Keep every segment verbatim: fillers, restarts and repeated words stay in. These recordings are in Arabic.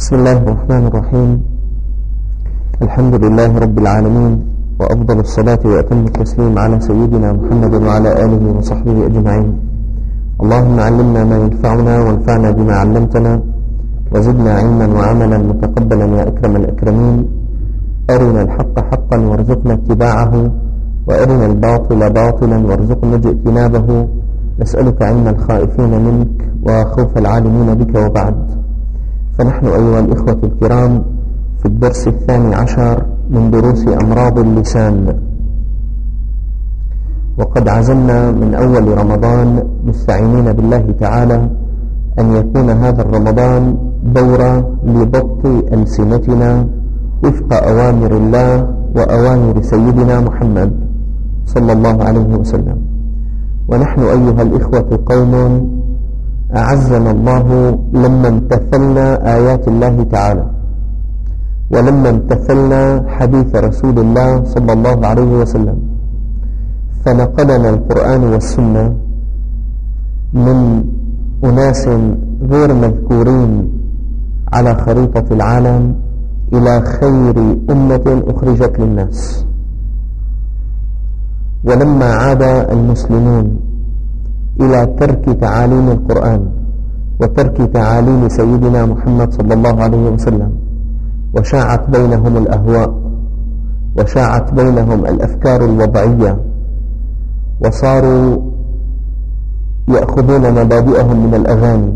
بسم الله الرحمن الرحيم. الحمد لله رب العالمين، وأفضل الصلاة وأتم التسليم على سيدنا محمد وعلى آله وصحبه أجمعين. اللهم علمنا ما ينفعنا وانفعنا بما علمتنا، وزدنا علما وعملا متقبلا يا أكرم الأكرمين. أرنا الحق حقا وارزقنا اتباعه، وأرنا الباطل باطلا وارزقنا اجتنابه. نسألك علم الخائفين منك وخوف العالمين بك، وبعد. فنحن أيها الإخوة الكرام في الدرس الثاني عشر من دروس أمراض اللسان، وقد عزمنا من أول رمضان مستعينين بالله تعالى أن يكون هذا الرمضان دورة لضبط ألسنتنا وفق أوامر الله وأوامر سيدنا محمد صلى الله عليه وسلم. ونحن أيها الإخوة قوم أعزنا الله لما امتثلنا آيات الله تعالى، ولما امتثلنا حديث رسول الله صلى الله عليه وسلم، فنقلنا القرآن والسنة من أناس غير مذكورين على خريطة العالم إلى خير أمة أخرجت للناس. ولما عاد المسلمون إلى ترك تعاليم القرآن وترك تعاليم سيدنا محمد صلى الله عليه وسلم، وشاعت بينهم الأهواء وشاعت بينهم الأفكار الوضعية، وصاروا يأخذون مبادئهم من الأغاني،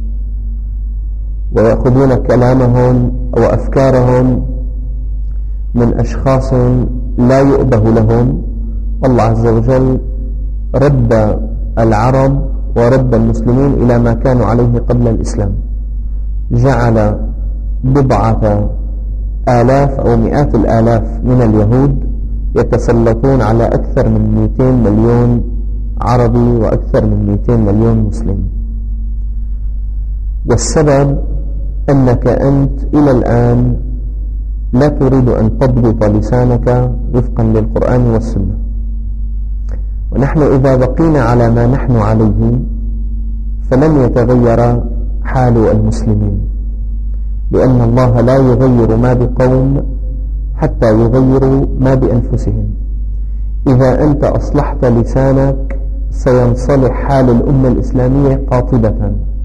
ويأخذون كلامهم وأفكارهم من أشخاص لا يؤبه لهم. الله عز وجل رد العرب ورد المسلمين إلى ما كانوا عليه قبل الإسلام، جعل بضعة آلاف أو مئات الآلاف من اليهود يتسلطون على أكثر من مئتين مليون عربي وأكثر من مئتين مليون مسلم. والسبب أنك أنت إلى الآن لا تريد أن تضبط لسانك وفقا للقرآن والسنة. ونحن إذا بقينا على ما نحن عليه فلن يتغير حال المسلمين، لأن الله لا يغير ما بقوم حتى يغيروا ما بأنفسهم. إذا أنت أصلحت لسانك سينصلح حال الأمة الإسلامية قاطبة.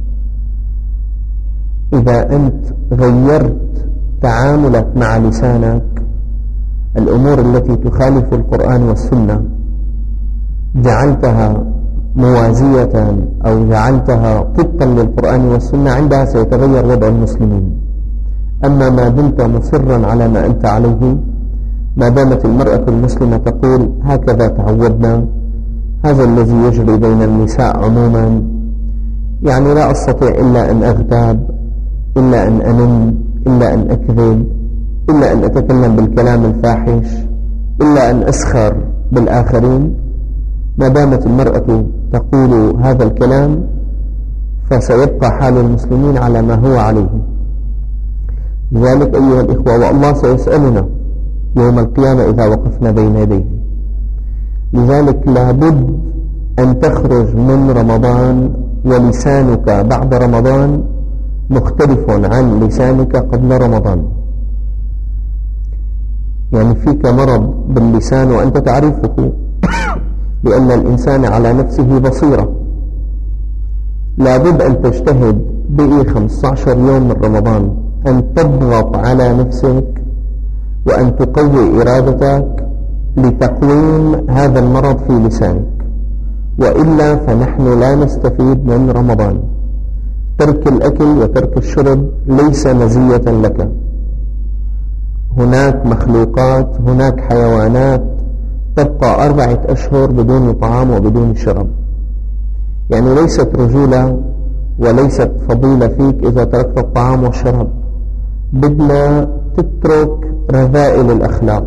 إذا أنت غيرت تعاملك مع لسانك، الأمور التي تخالف القرآن والسنة جعلتها موازية أو جعلتها طبقا للقرآن والسنة، عندها سيتغير وضع المسلمين. أما ما دمت مصرا على ما أنت عليه، ما دامت المرأة المسلمة تقول هكذا تعودنا، هذا الذي يجري بين النساء عموما، يعني لا أستطيع إلا أن أغتاب، إلا أن أنم، إلا أن أكذب، إلا أن أتكلم بالكلام الفاحش، إلا أن أسخر بالآخرين. ما دامت المرأة تقول هذا الكلام فسيبقى حال المسلمين على ما هو عليه. لذلك أيها الإخوة، والله سيسألنا يوم القيامة إذا وقفنا بين يديه. لذلك لابد أن تخرج من رمضان ولسانك بعد رمضان مختلف عن لسانك قبل رمضان. يعني فيك مرض باللسان وأنت تعرفه، لأن الإنسان على نفسه بصيرة. لابد أن تجتهد بقي خمسة عشر يوم من رمضان أن تضغط على نفسك وأن تقوي إرادتك لتقويم هذا المرض في لسانك، وإلا فنحن لا نستفيد من رمضان. ترك الأكل وترك الشرب ليس مزية لك. هناك مخلوقات، هناك حيوانات تبقى أربعة أشهر بدون طعام وبدون شرب. يعني ليست رجولة وليست فضيلة فيك إذا تركت الطعام والشرب. بدنا تترك رذائل الأخلاق،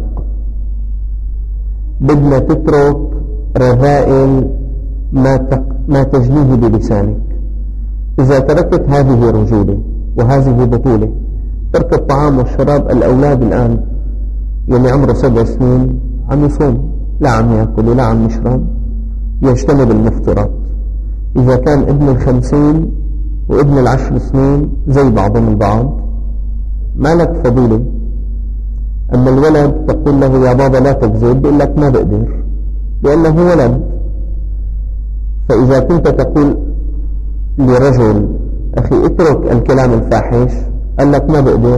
بدنا تترك رذائل ما, تق... ما تجنيه بلسانك. إذا تركت هذه رجولة وهذه بطولة. ترك الطعام والشراب، الأولاد الآن يلي عمره سبع سنين عم يصوم، لا عم يأكل ولا عم يشرب، يجتنب المفطرات. إذا كان ابن الخمسين وابن العشر سنين زي بعضهم البعض، ما لك فضيلة. أما الولد تقول له يا بابا لا تكذب، بيقول لك ما بقدر لأنه ولد. فإذا كنت تقول لرجل أخي اترك الكلام الفاحش، قال لك ما بقدر.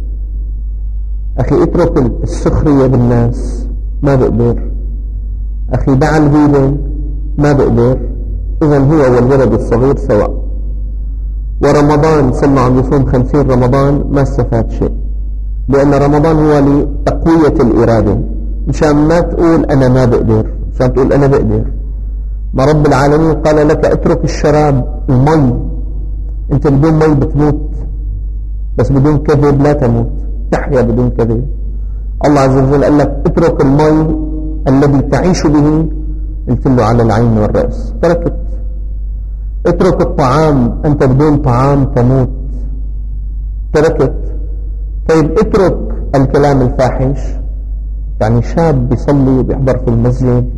أخي اترك السخرية بالناس، ما بقدر. أخي دع الغيبة، ما بقدر. إذن هو والولد الصغير سواء. ورمضان صلى عم يصوم خمسين رمضان ما استفاد شيء، لأن رمضان هو لتقوية الإرادة، مشان ما تقول أنا ما بقدر، مشان تقول أنا بقدر. ما رب العالمين قال لك اترك الشراب، المي، أنت بدون مي بتموت، بس بدون كذب لا تموت، تحيا بدون كذب. الله عز وجل قال لك اترك المي الذي تعيش به، قلت له على العين والرأس، تركت. اترك الطعام، أنت بدون طعام تموت، تركت. طيب اترك الكلام الفاحش، يعني شاب بيصلي وبيحضر في المسجد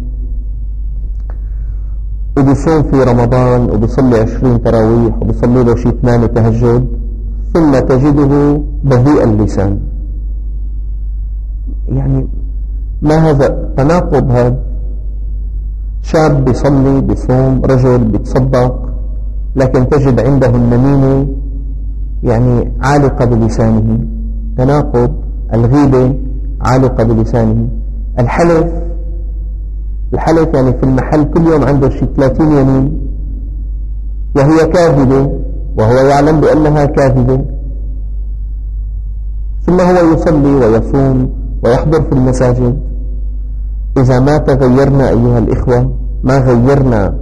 وبيصوم في رمضان وبيصلي عشرين تراويح وبيصلي له شي ثمانية تهجد، ثم تجده بذيء اللسان. يعني ما هذا تناقض؟ هذا شاب بيصلي بيصوم، رجل بيتصدق، لكن تجد عنده النميمة يعني عالقة بلسانه، تناقض. الغيبة عالقة بلسانه. الحلف، الحلف يعني في المحل كل يوم عنده شي ثلاثين يمين وهي كاذبة وهو يعلم بأنها كاذبة، ثم هو يصلي ويصوم ويحضر في المساجد. إذا ما تغيرنا أيها الإخوة، ما غيرنا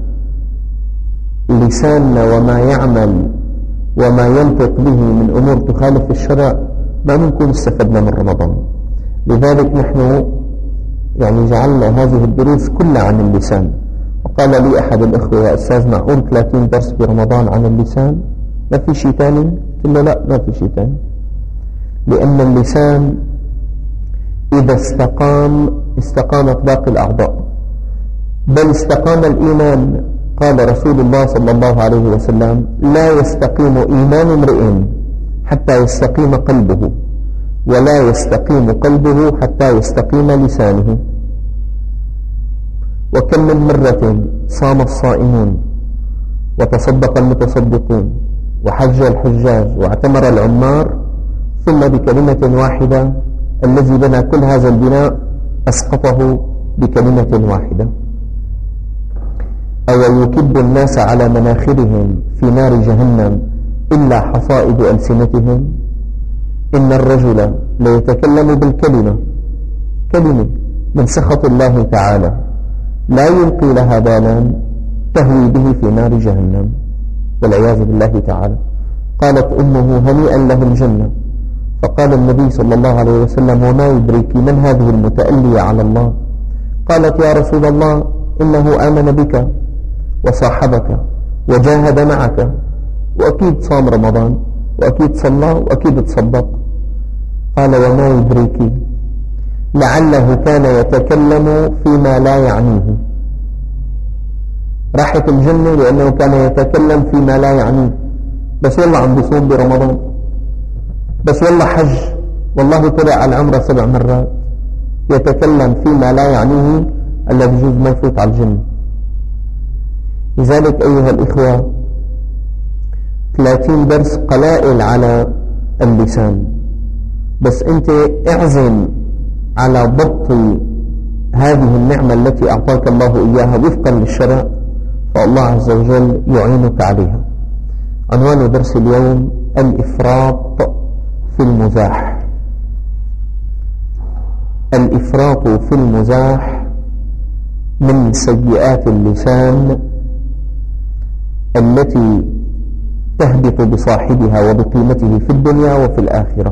لساننا وما يعمل وما ينطق به من أمور تخالف الشرع، ما نكون استفدنا من رمضان. لذلك نحن يعني جعلنا هذه الدروس كلها عن اللسان. وقال لي أحد الإخوة يا أستاذ معقول ثلاثين درس برمضان عن اللسان؟ ما في شيء ثاني؟ قلت له لا، ما في شيء ثاني، لأن اللسان إذا استقام استقامت باقي الأعضاء، بل استقام الإيمان. قال رسول الله صلى الله عليه وسلم لا يستقيم إيمان امرئ حتى يستقيم قلبه، ولا يستقيم قلبه حتى يستقيم لسانه. وكم من مرة صام الصائمون وتصدق المتصدقون وحج الحجاج واعتمر العمار، ثم بكلمة واحدة الذي بنى كل هذا البناء أسقطه بكلمة واحدة. أو يكب الناس على مناخرهم في نار جهنم إلا حصائد ألسنتهم. إن الرجل ليتكلم بالكلمة، كلمة من سخط الله تعالى لا يلقي لها بالا، تهوي به في نار جهنم والعياذ بالله تعالى. قالت أمه هنيئا له الجنة. فقال النبي صلى الله عليه وسلم وما يدريك من هذه المتألية على الله؟ قالت يا رسول الله إنه آمن بك وصاحبك وجاهد معك، وأكيد صام رمضان وأكيد صلى وأكيد تصدق. قال وما يدريك لعله كان يتكلم فيما لا يعنيه. راحت الجنة لأنه كان يتكلم فيما لا يعنيه، بس والله عم بيصوم برمضان، بس والله حج، والله طلع على العمرة سبع مرات. يتكلم فيما لا يعنيه الذي يجوز ما يفوت على الجنة. لذلك أيها الإخوة ثلاثين درس قلائل على اللسان، بس أنت اعزم على ضبط هذه النعمة التي أعطاك الله إياها وفقا للشرع، فالله عز وجل يعينك عليها. عنوان درس اليوم الإفراط في المزاح. الإفراط في المزاح من سيئات اللسان التي تهبط بصاحبها وبقيمته في الدنيا وفي الآخرة.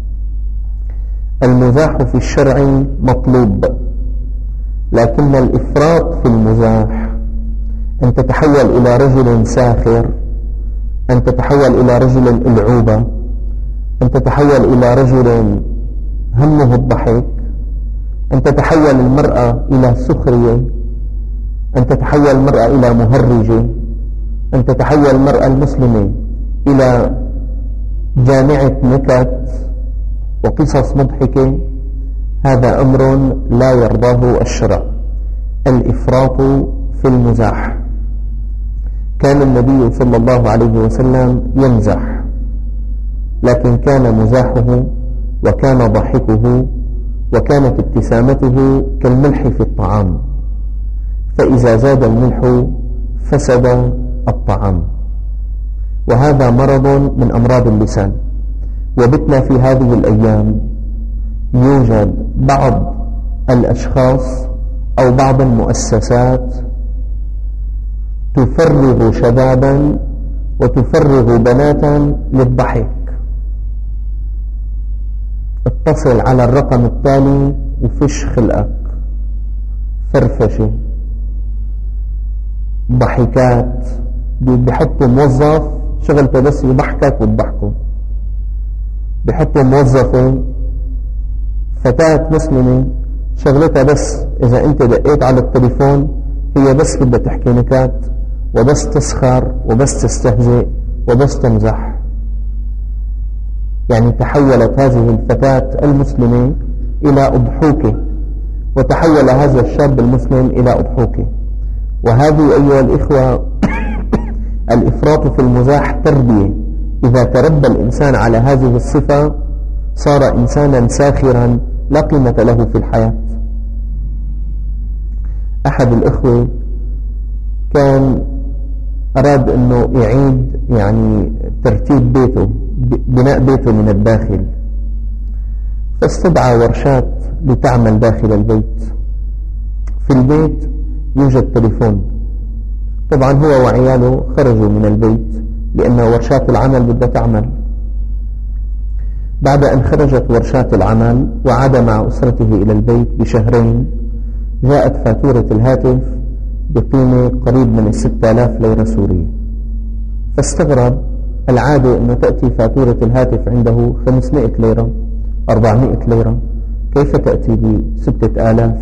المزاح في الشرع مطلوب، لكن الإفراط في المزاح أن تتحول إلى رجل ساخر، أن تتحول إلى رجل ألعوبة، أن تتحول إلى رجل همه الضحك، أن تتحول المرأة إلى سخرية، أن تتحول المرأة إلى مهرجة، أن تتحول المرأة المسلمة إلى جامعة نكت وقصص مضحكة، هذا أمر لا يرضاه الشرع، الإفراط في المزاح. كان النبي صلى الله عليه وسلم يمزح، لكن كان مزاحه وكان ضحكه وكانت ابتسامته كالملح في الطعام، فإذا زاد الملح فسد الطعام، وهذا مرض من أمراض اللسان. وبتنا في هذه الأيام يوجد بعض الأشخاص أو بعض المؤسسات تفرغ شبابا وتفرغ بناتا للضحك. اتصل على الرقم التالي وفش خلقك، فرفشة، ضحكات، بيحطوا موظف شغلته بس يضحكك وتضحكه، بيحطوا موظفة فتاة مسلمة شغلتها بس إذا أنت دقيت على التليفون هي بس بدها تحكي نكات وبس تسخر وبس تستهزئ وبس تمزح. يعني تحولت هذه الفتاة المسلمة إلى أضحوكة، وتحول هذا الشاب المسلم إلى أضحوكة. وهذه أيها الإخوة الإفراط في المزاح تربية. إذا تربى الإنسان على هذه الصفة صار إنسانا ساخرا لا قيمة له في الحياة. أحد الإخوة كان أراد أنه يعيد يعني ترتيب بيته، بناء بيته من الداخل، فاستدعى ورشات لتعمل داخل البيت. في البيت يوجد تليفون، طبعا هو وعياله خرجوا من البيت لأن ورشات العمل بدها تعمل. بعد أن خرجت ورشات العمل وعاد مع أسرته إلى البيت بشهرين جاءت فاتورة الهاتف بقيمة قريب من الستة آلاف ليرة سورية. فاستغرب، العادة أنه تأتي فاتورة الهاتف عنده خمسمائة ليرة أربعمائة ليرة، كيف تأتي بستة آلاف؟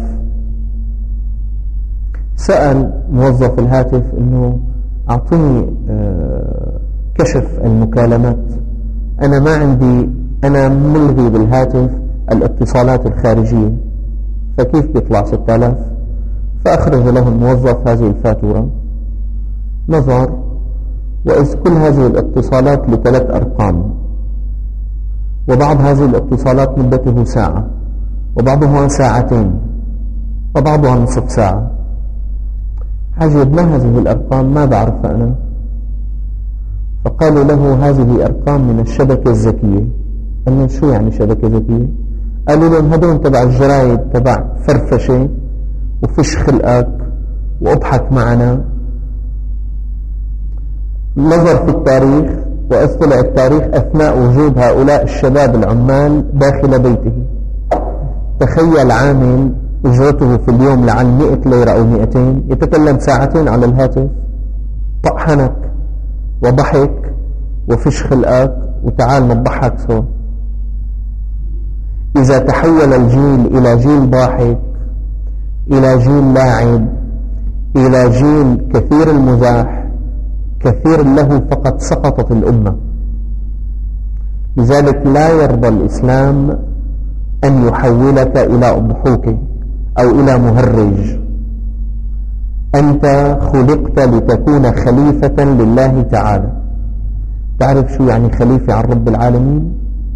سأل موظف الهاتف أنه أعطوني كشف المكالمات، أنا ما عندي، أنا ملغي بالهاتف الاتصالات الخارجية، فكيف بيطلع ستة آلاف؟ فأخرج له الموظف هذه الفاتورة، نظر وإذ كل هذه الاتصالات لثلاث أرقام، وبعض هذه الاتصالات مدته ساعة وبعضها ساعتين وبعضها نصف ساعة. عجب، ما هذه الأرقام؟ ما بعرفها أنا. فقالوا له هذه أرقام من الشبكة الذكية. قال له شو يعني شبكة ذكية؟ قالوا لهم هدول تبع الجرايد، تبع فرفشة وفش خلقك واضحك معنا. نظر في التاريخ وإذ طلع التاريخ أثناء وجود هؤلاء الشباب العمال داخل بيته. تخيل عامل أجرته في اليوم لعل مئة ليرة أو مئتين يتكلم ساعتين على الهاتف، طحنك وضحك وفش خلقك وتعال نضحك سوا. إذا تحول الجيل إلى جيل ضاحك، إلى جيل لاعب، إلى جيل كثير المزاح، كثير له، فقد سقطت الأمة. لذلك لا يرضى الإسلام أن يحولك إلى أضحوك أو إلى مهرج. أنت خلقت لتكون خليفة لله تعالى. تعرف شو يعني خليفة عن رب العالمين؟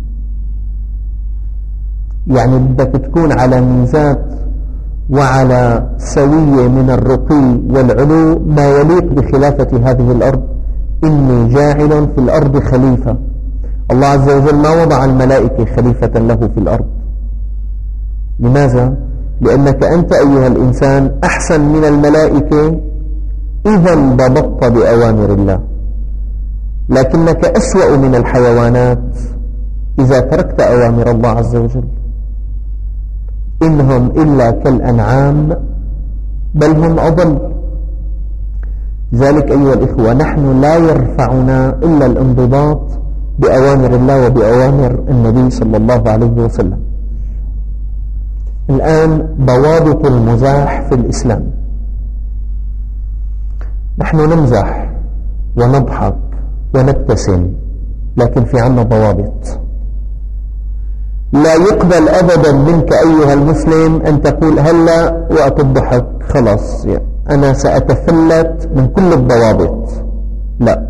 يعني بدك تكون على ميزات وعلى سوية من الرقي والعلو ما يليق بخلافة هذه الأرض. إني جاعل في الأرض خليفة. الله عز وجل ما وضع الملائكة خليفة له في الأرض. لماذا؟ لأنك أنت أيها الإنسان أحسن من الملائكة إذا ضبطت بأوامر الله، لكنك أسوأ من الحيوانات إذا تركت أوامر الله عز وجل. إنهم إلا كالأنعام بل هم أضل. ذلك أيها الإخوة نحن لا يرفعنا إلا الانضباط بأوامر الله وبأوامر النبي صلى الله عليه وسلم. الآن ضوابط المزاح في الإسلام. نحن نمزح ونضحك ونبتسم، لكن في عنا ضوابط. لا يقبل أبدا منك أيها المسلم أن تقول هلا وقت الضحك خلاص يعني أنا سأتفلت من كل الضوابط. لا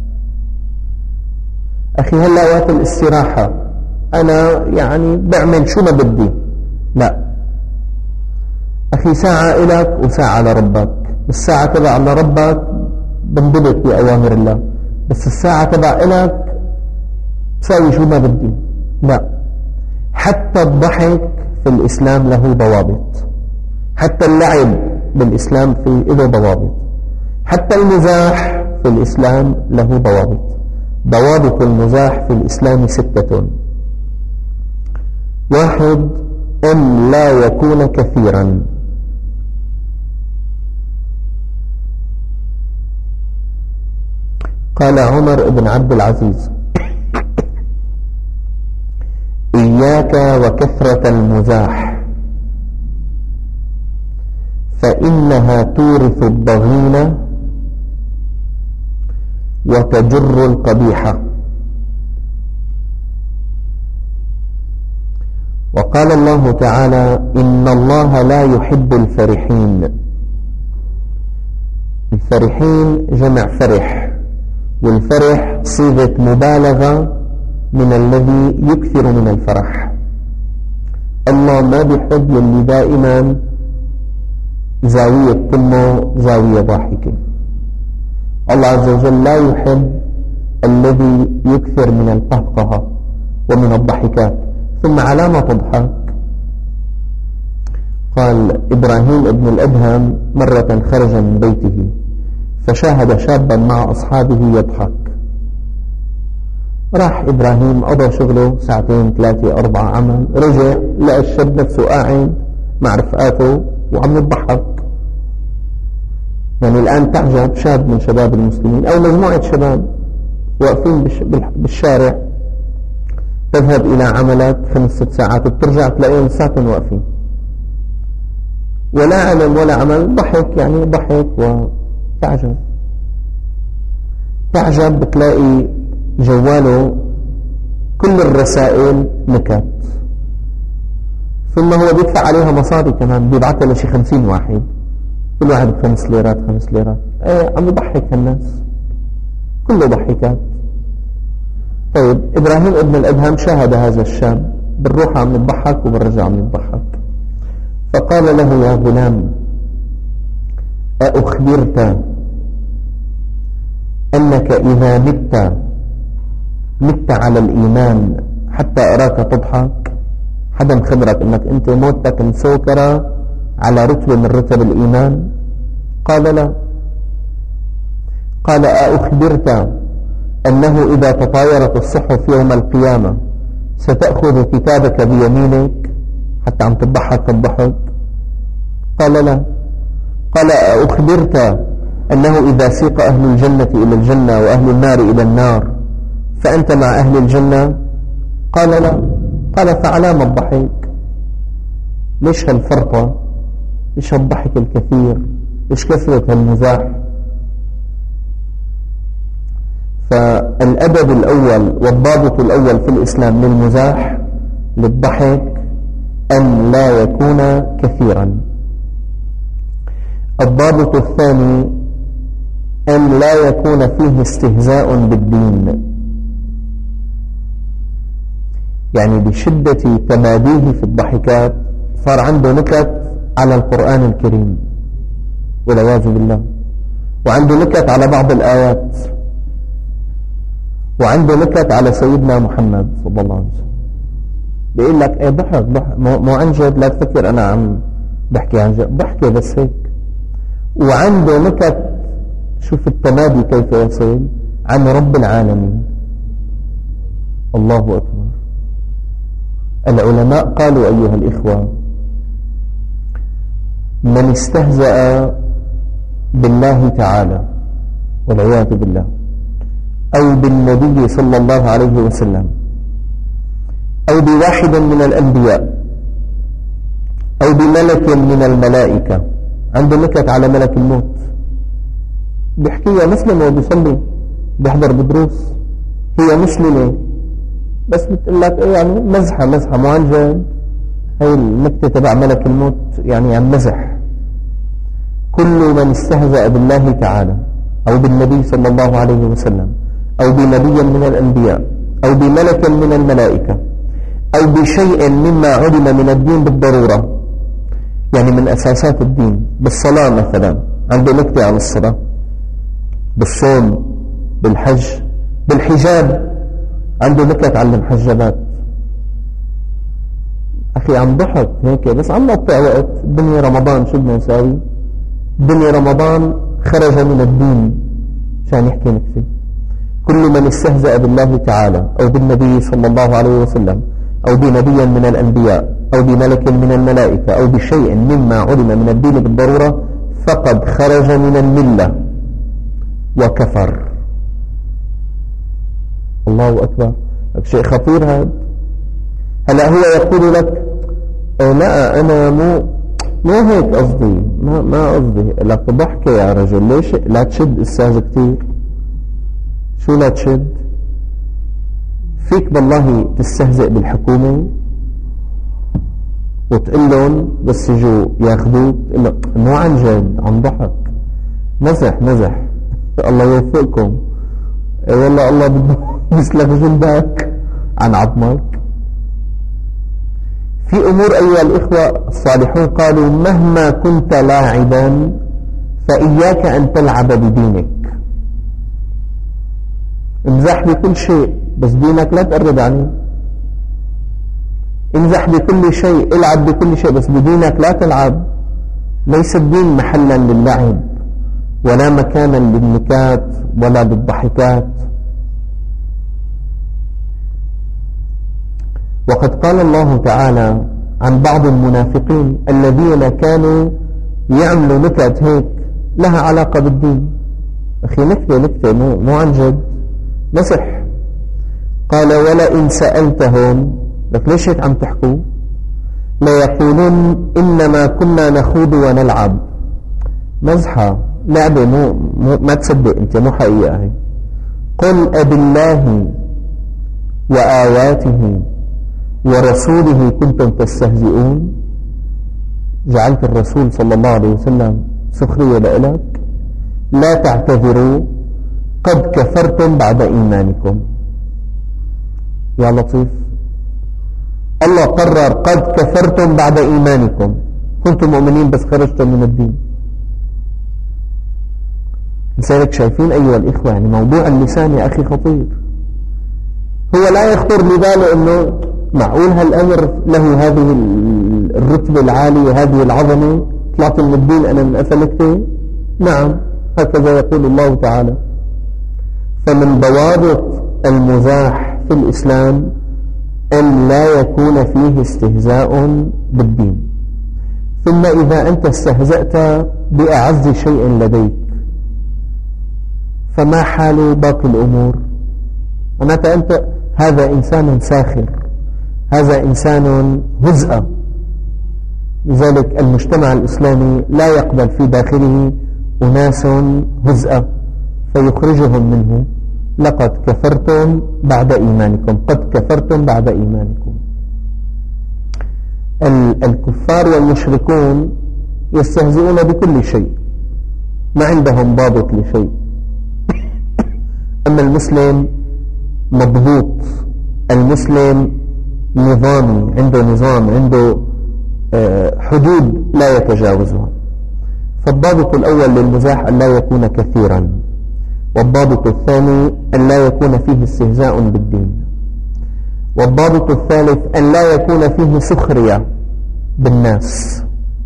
أخي هلا وقت الاستراحة أنا يعني بعمل شو ما بدي. لا أخي ساعة إلك وساعة لربك. الساعة تبع لربك بنضبط بأوامر الله، بس الساعة تبع إلك بساوي شو ما بدي. لا حتى الضحك في الإسلام له ضوابط، حتى اللعب بالإسلام في له ضوابط، حتى المزاح في الإسلام له ضوابط. ضوابط المزاح في الإسلام ستة: واحد أن لا يكون كثيرا، قال عمر بن عبد العزيز إياك وكثرة المزاح فإنها تورث الضغينة وتجر القبيحة. وقال الله تعالى إن الله لا يحب الفرحين. الفرحين جمع فرح، والفرح صيغة مبالغة من الذي يكثر من الفرح. الله ما بيحب اللي دائما زاوية تمه زاوية ضاحكة. الله عز وجل لا يحب الذي يكثر من القهقهة ومن الضحكات. ثم على ما تضحك؟ قال إبراهيم ابن الأدهم مرة خرج من بيته فشاهد شابا مع أصحابه يضحك. راح إبراهيم قضى شغله ساعتين ثلاثة أربعة عمل، رجع لقى الشاب نفسه قاعد مع رفقاته وعم يضحك. يعني الآن تعجب شاب من شباب المسلمين أو مجموعة شباب واقفين بالشارع، تذهب إلى عملك خمس ست ساعات وبترجع تلاقيهم ساعتين واقفين ولا علم ولا عمل، ضحك يعني ضحك. وتعجب تعجب بتلاقي جواله كل الرسائل نكت، ثم هو بيدفع عليها مصاري كمان، بيبعتها لشي خمسين واحد كل واحد بخمس ليرات خمس ليرات. ايه عم يضحك الناس، كله ضحكات. طيب إبراهيم ابن الأدهم شاهد هذا الشاب بالروح عم يضحك وبالرجع عم يضحك، فقال له يا غلام أخبرت أنك إذا مت مت على الإيمان حتى أراك تضحك؟ حدا مخبرك أنك أنت موتك مسوكرة على رتبة من رتب الإيمان؟ قال لا. قال أخبرت أنه إذا تطايرت الصحف يوم القيامة ستأخذ كتابك بيمينك حتى عم تضحك الضحك؟ قال لا. قال أخبرت أنه إذا سيق أهل الجنة إلى الجنة وأهل النار إلى النار فأنت مع أهل الجنة؟ قال لا. قال فعلام الضحك؟ ليش هالفرطة؟ ليش هالضحك الكثير؟ ليش كثرة المزاح؟ فالأدب الأول والضابط الأول في الإسلام للمزاح للضحك أن لا يكون كثيرا. الضابط الثاني أن لا يكون فيه استهزاء بالدين، يعني بشدة تماديه في الضحكات صار عنده نكت على القرآن الكريم والعياذ بالله، وعنده نكت على بعض الآيات، وعنده نكت على سيدنا محمد صلى الله عليه وسلم. بيقول لك ايه ضحك ضحك مو عن جد، لا تفكر انا عم بحكي عن جد، بحكي بس هيك. وعنده نكت، شوف التمادي كيف يصل، عن رب العالمين. الله أكبر. العلماء قالوا أيها الإخوة من استهزأ بالله تعالى والعياذ بالله أو بالنبي صلى الله عليه وسلم أو بواحد من الأنبياء أو بملك من الملائكة، عنده نكت على ملك الموت بيحكيها مسلم وبيصلي بيحضر بدروس، هي مسلمة بس بتقول لك إيه يعني مزحة مزحة مو عن جد. هاي النكتة تبع ملك الموت يعني عم مزح. كل من استهزأ بالله تعالى أو بالنبي صلى الله عليه وسلم أو بنبي من الأنبياء أو بملك من الملائكة أو بشيء مما علم من الدين بالضرورة، يعني من أساسات الدين، بالصلاة مثلا عنده نكتة عن الصلاة، بالصوم، بالحج، بالحجاب عنده نكت عن المحجبات. أخي عم ضحك هيك بس عم نقطع وقت. الدنيا رمضان شو بدنا نساوي؟ الدنيا رمضان خرج من الدين عشان يحكي نكتة. كل من استهزأ بالله تعالى أو بالنبي صلى الله عليه وسلم أو بنبي من الأنبياء أو بملك من الملائكة أو بشيء مما علم من الدين بالضرورة فقد خرج من الملة وكفر. الله أكبر. شيء خطير هذا. هلا هو يقول لك أو لا أنا مو مو هيك قصدي، ما ما قصدي لك ضحكة يا رجل. ليش لا تشد أستاذ كتير؟ شو لا تشد؟ فيك بالله تستهزئ بالحكومة وتقول لهم بس يجوا ياخذوك مو عن جد عم ضحك مزح مزح. الله يوفقكم. اي والله الله بده يسلخ جلدك عن عظمك. في أمور أيها الإخوة الصالحون قالوا مهما كنت لاعبا فإياك أن تلعب بدينك. امزح بكل شيء بس دينك لا تقرب عنه. امزح بكل شيء، العب بكل شيء بس بدينك لا تلعب. ليس الدين محلا للعب ولا مكانا للنكات ولا للضحكات. وقد قال الله تعالى عن بعض المنافقين الذين كانوا يعملوا نكت هيك لها علاقة بالدين. أخي نكتة نكتة مو, مو عن جد مسح. قال ولئن سألتهم، لك ليش هيك عم تحكوا؟ ليقولون إنما كنا نخوض ونلعب. مزحة لعبة مو, مو ما تصدق أنت مو حقيقة هي. قل أب الله وآياته ورسوله كنتم تستهزئون. جعلت الرسول صلى الله عليه وسلم سخرية لك؟ لا تعتذروا قد كفرتم بعد إيمانكم. يا لطيف، الله قرر قد كفرتم بعد إيمانكم. كنتم مؤمنين بس خرجتم من الدين. لذلك شايفين أيها الإخوة يعني موضوع اللسان يا أخي خطير. هو لا يخطر لباله أنه معقول هالأمر له هذه الرتبة العالية وهذه العظمة، طلعت من الدين أنا من أفلكته. نعم هكذا يقول الله تعالى. فمن ضوابط المزاح في الإسلام أن لا يكون فيه استهزاء بالدين. ثم إذا أنت استهزأت بأعز شيء لديك فما حال باقي الأمور؟ معناتها أنت هذا إنسان ساخر، هذا إنسان هزء. لذلك المجتمع الإسلامي لا يقبل في داخله أناس هزء فيخرجهم منه. لقد كفرتم بعد إيمانكم، قد كفرتم بعد إيمانكم. الكفار والمشركون يستهزئون بكل شيء، ما عندهم ضابط لشيء. أما المسلم مضبوط، المسلم نظامي، عنده نظام، عنده حدود لا يتجاوزها. فالضابط الأول للمزاح أن لا يكون كثيرا، والضابط الثاني أن لا يكون فيه استهزاء بالدين، والضابط الثالث أن لا يكون فيه سخرية بالناس.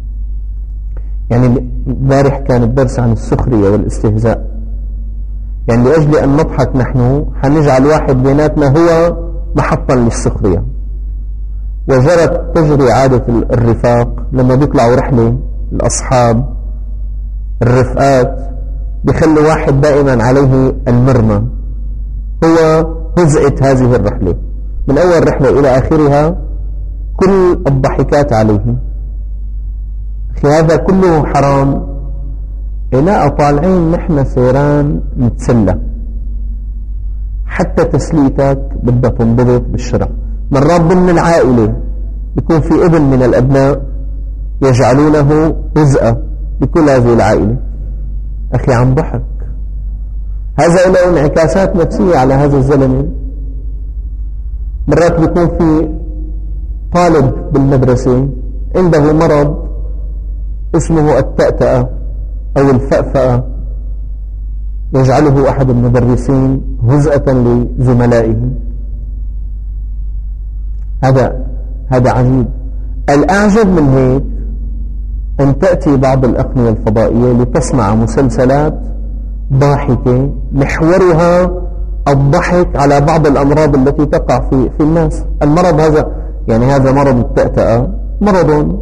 يعني بارح كان الدرس عن السخرية والاستهزاء. يعني لأجل أن نضحك نحن حنجعل واحد بيناتنا هو محطا للسخرية. وجرت تجري عادة الرفاق لما بيطلعوا رحلة الأصحاب الرفقات بيخلوا واحد دائما عليه المرمى، هو هزئة هذه الرحلة من أول رحلة إلى آخرها، كل الضحكات عليه. أخي هذا كله حرام. لا طالعين نحن سيران نتسلى، حتى تسليتك بدها تنضبط بالشرع. مرات ضمن العائلة بيكون في ابن من الأبناء يجعلونه رزقة لكل هذه العائلة. أخي عم ضحك، هذا له انعكاسات نفسية على هذا الزلمة. مرات بيكون في طالب بالمدرسة عنده مرض اسمه التأتأة أو الفأفأة، يجعله أحد المدرسين هزءة لزملائه. هذا هذا عجيب. الأعجب من هيك أن تأتي بعض الأقنية الفضائية لتصنع مسلسلات ضاحكة محورها الضحك على بعض الأمراض التي تقع في في الناس. المرض هذا يعني هذا مرض التأتأة مرض،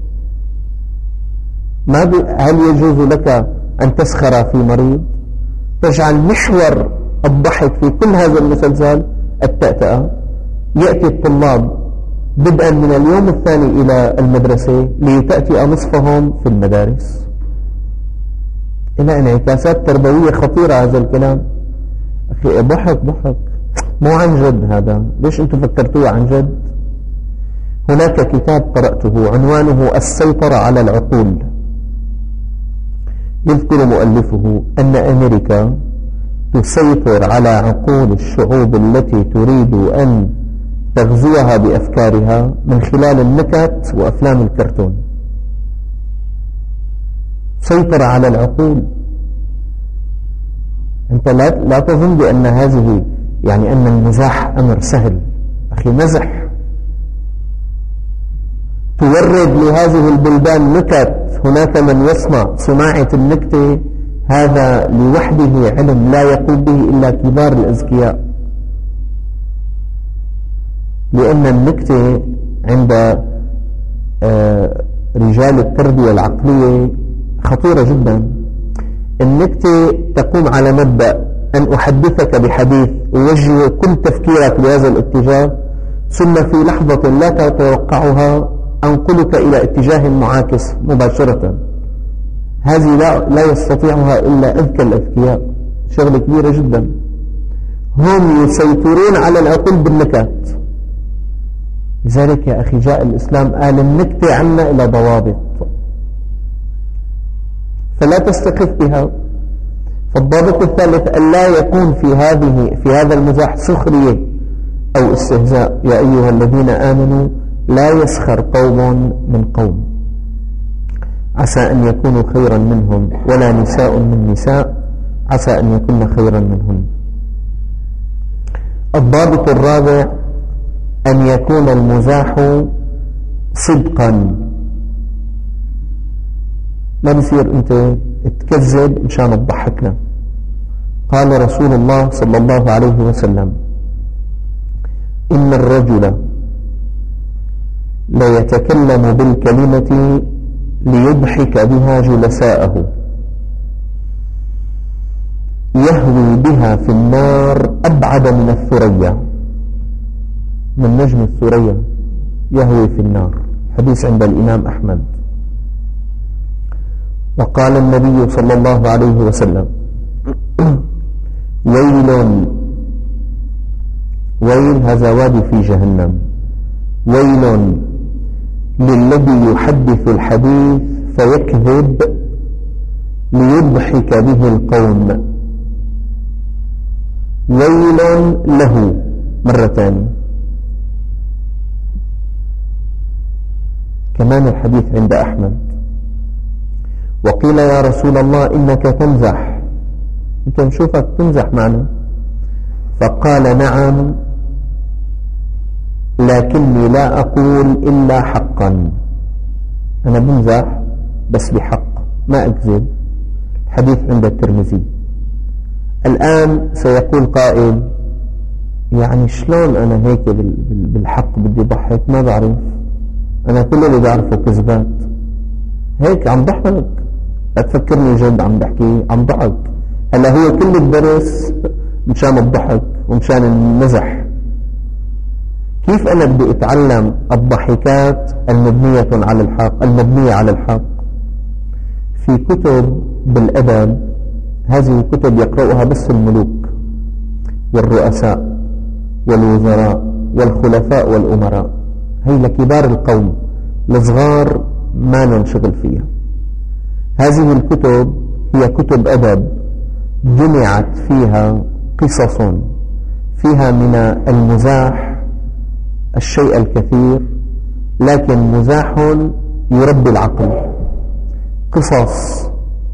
ما هل يجوز لك أن تسخر في مريض؟ تجعل محور الضحك في كل هذا المسلسل التأتأة. يأتي الطلاب بدءا من اليوم الثاني إلى المدرسة لتأتي نصفهم في المدارس. إلى انعكاسات تربوية خطيرة هذا الكلام. أخي ضحك ضحك مو عن جد. هذا ليش أنتم فكرتوه عن جد؟ هناك كتاب قرأته عنوانه السيطرة على العقول. يذكر مؤلفه أن أمريكا تسيطر على عقول الشعوب التي تريد أن تغزوها بأفكارها من خلال النكت وأفلام الكرتون. سيطر على العقول. أنت لا, لا تظن بأن هذه يعني أن المزاح أمر سهل. أخي مزح. تورد لهذه البلدان نكت. هناك من يصنع صناعة النكتة، هذا لوحده علم لا يقوم به إلا كبار الأذكياء، لأن النكتة عند رجال التربية العقلية خطيرة جدا. النكتة تقوم على مبدأ أن أحدثك بحديث أوجه كل تفكيرك بهذا الاتجاه، ثم في لحظة لا تتوقعها أنقلك إلى اتجاه معاكس مباشرة. هذه لا, لا يستطيعها إلا أذكى الأذكياء. شغلة كبيرة جدا. هم يسيطرون على العقول بالنكات. لذلك يا أخي جاء الإسلام قال النكتة عنا إلى ضوابط، فلا تستخف بها. فالضابط الثالث أن لا يكون في هذه في هذا المزاح سخرية أو استهزاء. يا أيها الذين آمنوا لا يسخر قوم من قوم عسى أن يكونوا خيرا منهم ولا نساء من نساء عسى أن يكون خيرا منهن. الضابط الرابع أن يكون المزاح صدقا. ما بصير أنت تكذب مشان تضحكنا. قال رسول الله صلى الله عليه وسلم إن الرجل لا يتكلم بالكلمة ليضحك بها جلساءه يهوي بها في النار أبعد من الثريا. من نجم الثريا يهوي في النار. حديث عند الإمام أحمد. وقال النبي صلى الله عليه وسلم ويل ويل هذا وادي في جهنم. ويل للذي يحدث الحديث فيكذب ليضحك به القوم. ويل له مرتان. كمان الحديث عند أحمد. وقيل يا رسول الله إنك تمزح، أنت نشوفك تمزح معنا. فقال نعم لكني لا أقول إلا حقا. أنا بمزح بس بحق ما أكذب. الحديث عند الترمذي. الآن سيقول قائل يعني شلون أنا هيك بالحق بدي ضحك؟ ما بعرف، أنا كل اللي بعرفه كذبات. هيك عم ضحك، لا تفكرني جد عم بحكي، عم ضحك. هلا هو كل الدرس مشان الضحك ومشان المزح. كيف أنا بدي أتعلم الضحكات المبنية على الحق المبنية على الحق؟ في كتب بالأدب، هذه الكتب يقرأها بس الملوك، والرؤساء والوزراء والخلفاء والأمراء، هي لكبار القوم، الصغار ما ننشغل فيها. هذه الكتب هي كتب أدب جمعت فيها قصص فيها من المزاح الشيء الكثير، لكن مزاح يربي العقل، قصص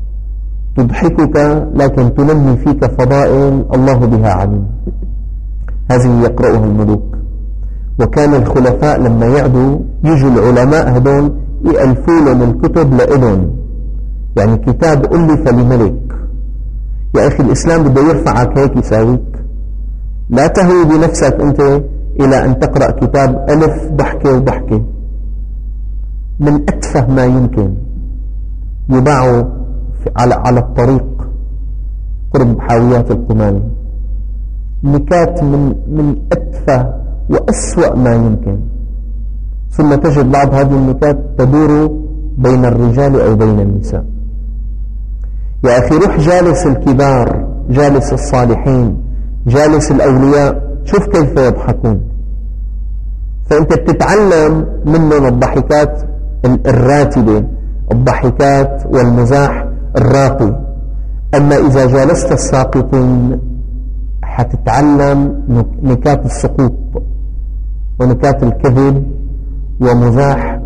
تضحكك لكن تنمي فيك فضائل الله بها عليم. هذه يقرأها الملوك. وكان الخلفاء لما يعدوا يجوا العلماء هدول يألفوا لهم الكتب لإلهم، يعني كتاب ألف لملك. يا أخي الإسلام بده يرفعك هيك يساويك، لا تهوي بنفسك أنت إلى أن تقرأ كتاب ألف ضحكة وضحكة من أتفه ما يمكن، يباع على على الطريق قرب حاويات القمامة، نكات من من أتفه وأسوأ ما يمكن، ثم تجد بعض هذه النكات تدور بين الرجال أو بين النساء. يا أخي روح جالس الكبار، جالس الصالحين، جالس الأولياء، شوف كيف يضحكون، فأنت بتتعلم منهم الضحكات الراتبة، الضحكات والمزاح الراقي. أما إذا جالست الساقطين حتتعلم نكات السقوط ونكات الكذب ومزاح.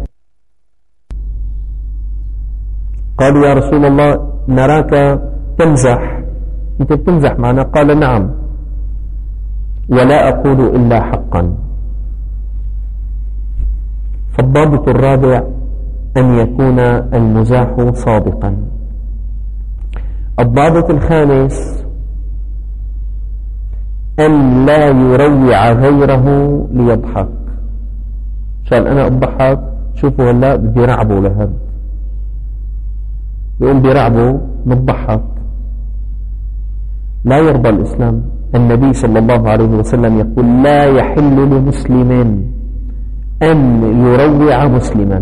قالوا يا رسول الله نراك تمزح، أنت بتمزح معنا؟ قال نعم، ولا أقول إلا حقا. فالضابط الرابع أن يكون المزاح صادقا. الضابط الخامس أن لا يروع غيره ليضحك. عشان أنا أضحك، شوفوا هلا بدي رعبه لهذا، يقوم برعبه متضحك. لا يرضى الإسلام. النبي صلى الله عليه وسلم يقول لا يحل لمسلم أن يروع مسلما.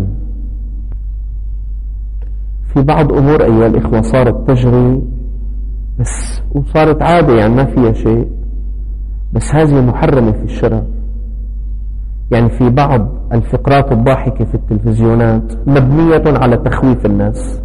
في بعض أمور أيها الإخوة صارت تجري بس وصارت عادة، يعني ما فيها شيء، بس هذه محرمة في الشرع. يعني في بعض الفقرات الضاحكة في التلفزيونات مبنية على تخويف الناس.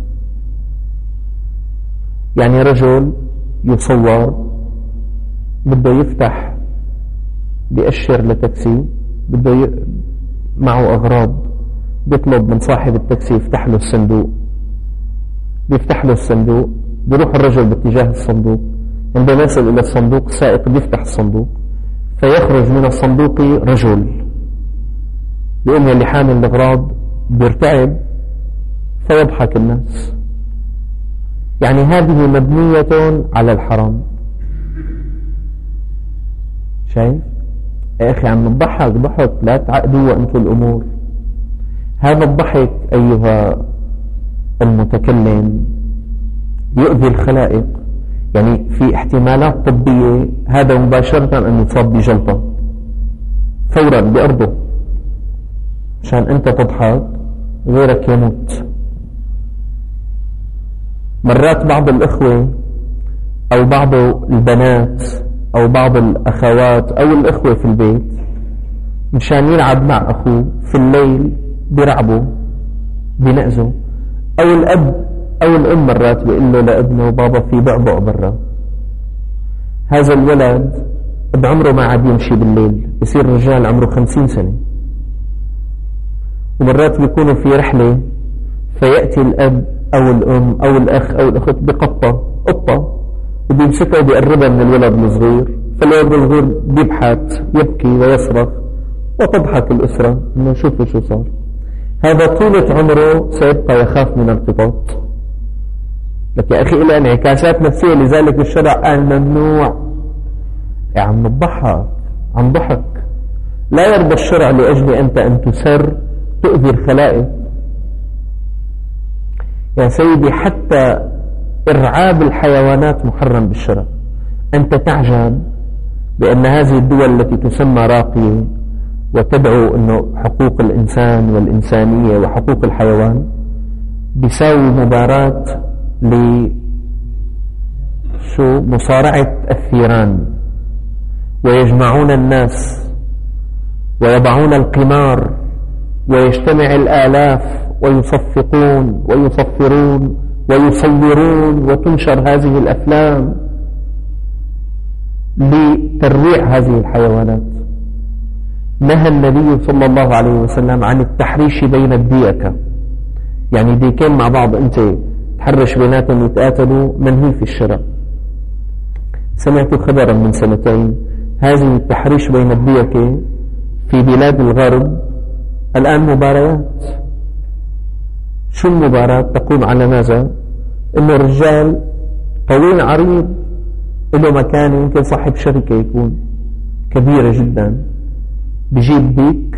يعني رجل يصور بده يفتح، بيأشر لتاكسي، بده ي... معه أغراض، بيطلب من صاحب التاكسي يفتح له الصندوق، بيفتح له الصندوق، بيروح الرجل باتجاه الصندوق، عندما يصل إلى الصندوق السائق بيفتح الصندوق، فيخرج من الصندوق رجل، بيقوم اللي حامل الأغراض بيرتعب فيضحك الناس. يعني هذه مبنية على الحرام. شايف يا أخي عم نضحك ضحك، لا تعقدوا أنتم الأمور. هذا الضحك أيها المتكلم يؤذي الخلائق. يعني في احتمالات طبية هذا مباشرة أن يصاب بجلطة فورا بأرضه، عشان أنت تضحك غيرك يموت. مرات بعض الإخوة أو بعض البنات أو بعض الأخوات أو الإخوة في البيت مشان يلعب مع أخوه في الليل برعبه بنأزه، أو الأب أو الأم مرات بيقول له لابنه بابا في بعبع برا. هذا الولد بعمره ما عاد يمشي بالليل، يصير رجال عمره خمسين سنة، ومرات بيكونوا في رحلة فيأتي الأب أو الأم أو الأخ أو الأخت بقطة قطة وبيمسكها وبيقربها من الولد الصغير، فالولد الصغير بيبحث يبكي ويصرخ وتضحك الأسرة إنه شوفوا شو صار. هذا طولة عمره سيبقى يخاف من القطط. لك يا أخي إلى انعكاسات نفسية، لذلك الشرع قال ممنوع. يا عم الضحك عم ضحك. لا يرضى الشرع لأجل أنت أن تسر تؤذي الخلائق. يا سيدي حتى إرعاب الحيوانات محرم بالشرع. أنت تعجب بأن هذه الدول التي تسمى راقية وتدعو أنه حقوق الإنسان والإنسانية وحقوق الحيوان بيساوي مباراة لشو مصارعة الثيران. ويجمعون الناس ويضعون القمار ويجتمع الآلاف ويصفقون ويصفرون ويصورون وتنشر هذه الأفلام لترويع هذه الحيوانات. نهى النبي صلى الله عليه وسلم عن التحريش بين الديكة، يعني ديكين مع بعض أنت تحرش بيناتهم يتقاتلوا، منهي في الشرع. سمعت خبرا من سنتين هذه التحريش بين الديكة في بلاد الغرب الآن مباريات. شو المباراة؟ تقوم على ماذا؟ إنه الرجال طويل عريض له مكان، يمكن صاحب شركة يكون كبيرة جدا، بجيب ديك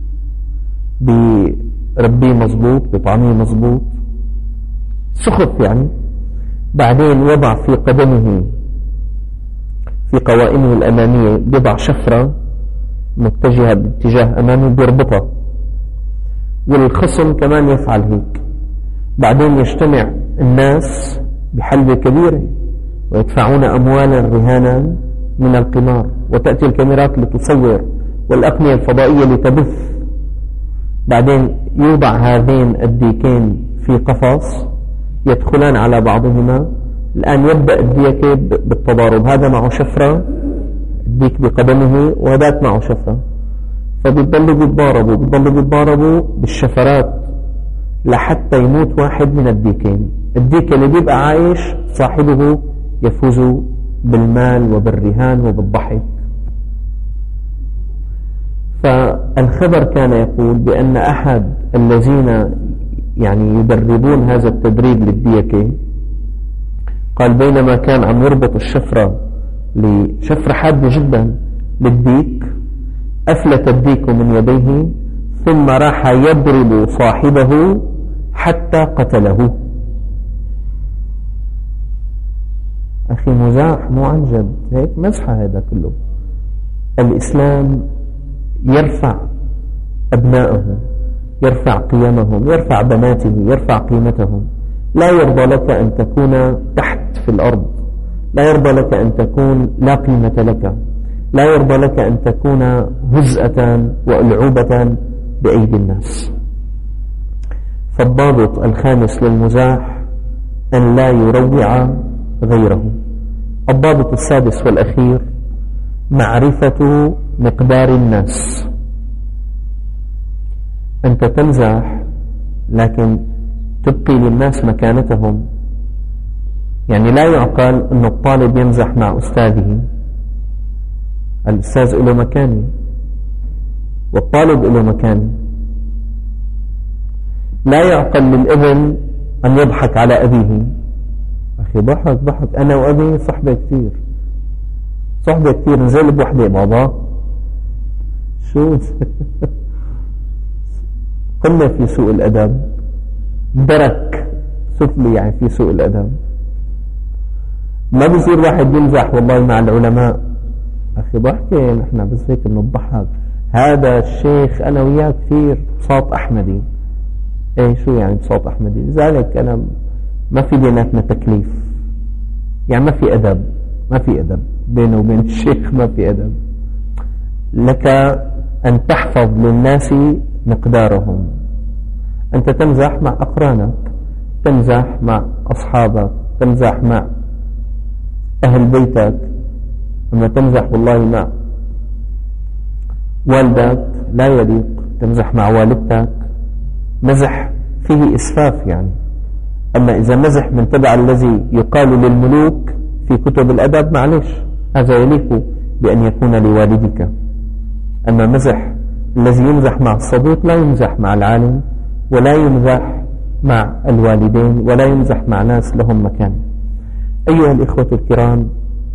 بربيه مزبوط بطعميه مزبوط سخف يعني، بعدين يضع في قدمه في قوائمه الأمامية بضع شفرة متجهة باتجاه أمامه بيربطها، والخصم كمان يفعل هيك. بعدين يجتمع الناس بحلبة كبيرة ويدفعون أموالا رهانا من القمار، وتأتي الكاميرات لتصور والأقنية الفضائية لتبث. بعدين يوضع هذين الديكين في قفص يدخلان على بعضهما. الآن يبدأ الديكة بالتضارب، هذا معه شفرة الديك بقدمه وهذاك معه شفرة، فبيضلوا بيتضاربوا بيضلوا بيتضاربوا بالشفرات لحتى يموت واحد من الديكين. الديك اللي بيبقى عايش صاحبه يفوز بالمال وبالرهان وبالضحك. فالخبر كان يقول بأن أحد الذين يعني يدربون هذا التدريب للديكة قال بينما كان عم يربط الشفرة لشفرة حادة جدا للديك، أفلت الديك من يديه ثم راح يضرب صاحبه حتى قتله. أخي مزاح مو عن جد، هيك مزحة هذا كله. الإسلام يرفع أبنائه، يرفع قيمهم، يرفع بناته، يرفع قيمتهم. لا يرضى لك أن تكون تحت في الأرض، لا يرضى لك أن تكون لا قيمة لك، لا يرضى لك أن تكون هزءة وألعوبة بأيدي الناس. فالضابط الخامس للمزاح أن لا يروع غيره. الضابط السادس والأخير معرفة مقدار الناس. أنت تمزح لكن تبقي للناس مكانتهم، يعني لا يعقل أن الطالب يمزح مع أستاذه، الأستاذ له مكانه والطالب له مكانه. لا يعقل للابن أن يضحك على أبيه. أخي ضحك ضحك أنا وأبي صحبة كتير صحبة كتير نزل بوحدة بابا شو قلنا في سوء الأدب، درك سفلي يعني في سوء الأدب. ما بيصير واحد يمزح والله مع العلماء. أخي ضحكي نحن بس هيك بنضحك. هذا الشيخ أنا وياه كثير بساط أحمدي. إيه شو يعني بساط أحمدي؟ لذلك أنا ما في بيناتنا تكليف، يعني ما في أدب، ما في أدب بينه وبين الشيخ، ما في أدب. لك أن تحفظ للناس مقدارهم. أنت تمزح مع أقرانك، تمزح مع أصحابك، تمزح مع أهل بيتك. أما تمزح والله مع والدك لا يليق، تمزح مع والدتك مزح فيه إسفاف يعني. أما إذا مزح من تبع الذي يقال للملوك في كتب الأدب معلش هذا يليق بأن يكون لوالدك. أما مزح الذي يمزح مع الصديق لا يمزح مع العالم، ولا يمزح مع الوالدين، ولا يمزح مع ناس لهم مكان. أيها الإخوة الكرام،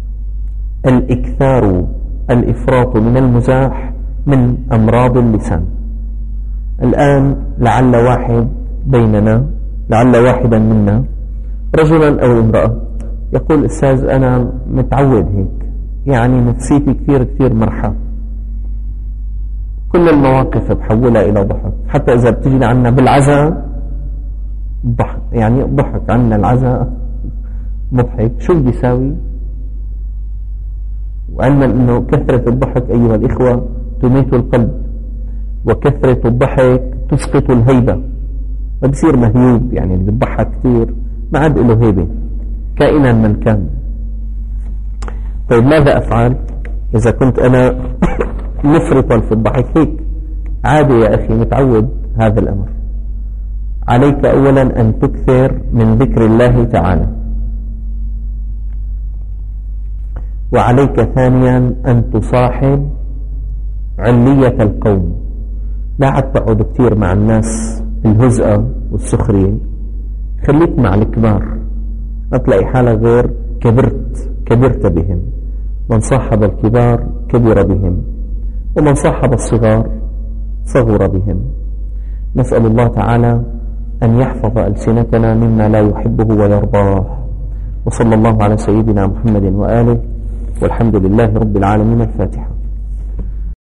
الإكثار الإفراط من المزاح من أمراض اللسان. الآن لعل واحد بيننا، لعل واحدا منا رجلا أو امرأة يقول أستاذ أنا متعود هيك، يعني نفسيتي كثير كثير مرحة، كل المواقف بحولها إلى ضحك، حتى إذا بتجي عنا بالعزاء ضحك، يعني ضحك عنا العزاء مضحك. شو بدي ساوي؟ وعلما أنه كثرة الضحك أيها الإخوة تميت القلب، وكثرة الضحك تسقط الهيبة، فبصير مهيوب. يعني اللي بيضحك كثير ما عاد له هيبة كائنا من كان. طيب ماذا أفعل إذا كنت أنا مفرطا في الضحك؟ هيك عادي يا أخي، متعود هذا الأمر. عليك أولا أن تكثر من ذكر الله تعالى، وعليك ثانيا أن تصاحب علية القوم، لا عاد تقعد كثير مع الناس الهزءة والسخرية، خليك مع الكبار. ما تلاقي حالك غير كبرت كبرت بهم. من صاحب الكبار كبر بهم، ومن صاحب الصغار صغر بهم. نسأل الله تعالى أن يحفظ ألسنتنا مما لا يحبه ويرضاه. وصلى الله على سيدنا محمد وآله، والحمد لله رب العالمين. الفاتحة.